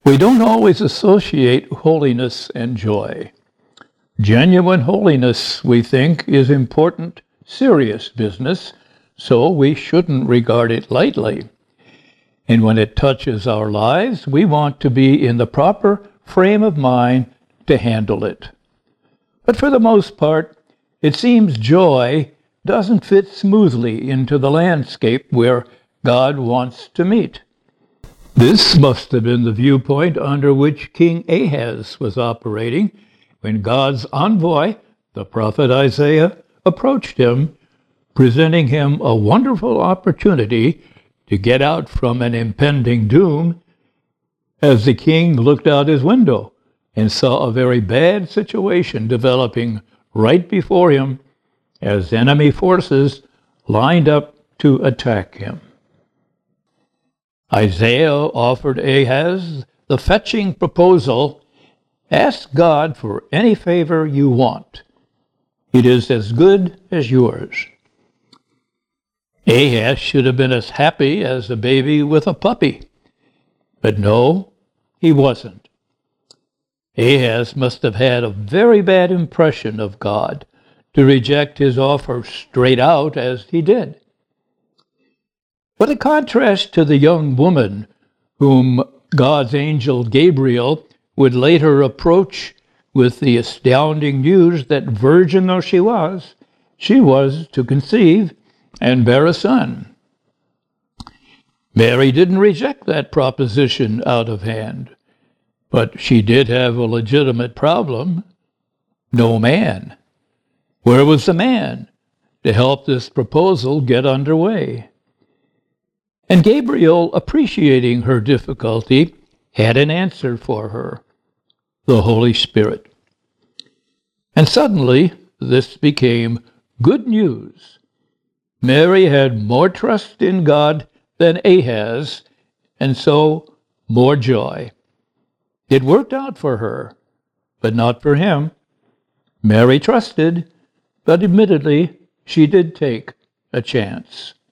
We don't always associate holiness and joy. Genuine holiness, we think, is important, serious business, so we shouldn't regard it lightly. And when it touches our lives, we want to be in the proper frame of mind to handle it. But for the most part, it seems joy doesn't fit smoothly into the landscape where God wants to meet. This must have been the viewpoint under which King Ahaz was operating when God's envoy, the prophet Isaiah, approached him, presenting him a wonderful opportunity to get out from an impending doom, as the king looked out his window and saw a very bad situation developing right before him as enemy forces lined up to attack him. Isaiah offered Ahaz the fetching proposal, "Ask God for any favor you want. It is as good as yours." Ahaz should have been as happy as a baby with a puppy. But no, he wasn't. Ahaz must have had a very bad impression of God to reject his offer straight out as he did. What a contrast to the young woman whom God's angel Gabriel would later approach with the astounding news that, virgin though she was to conceive and bear a son. Mary didn't reject that proposition out of hand, but she did have a legitimate problem: no man. Where was the man to help this proposal get underway? And Gabriel, appreciating her difficulty, had an answer for her: the Holy Spirit. And suddenly, this became good news. Mary had more trust in God than Ahaz, and so more joy. It worked out for her, but not for him. Mary trusted, but admittedly, she did take a chance.